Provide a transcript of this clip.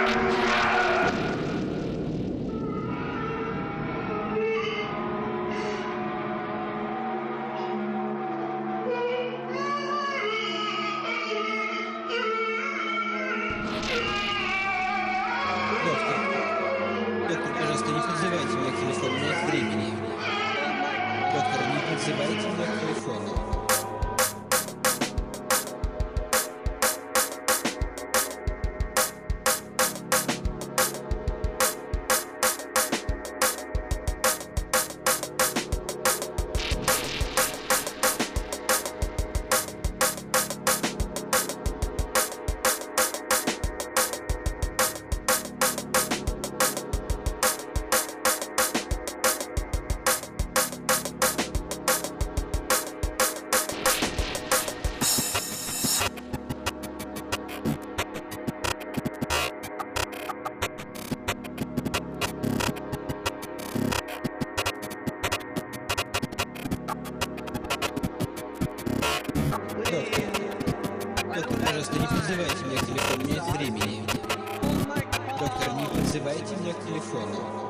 Доктор, пожалуйста, не подзывайте меня к телефону, нет времени. Доктор, не подзывайте меня к телефону. Доктор, пожалуйста, не подзывайте меня к телефону, нет времени. Доктор, не подзывайте меня к телефону.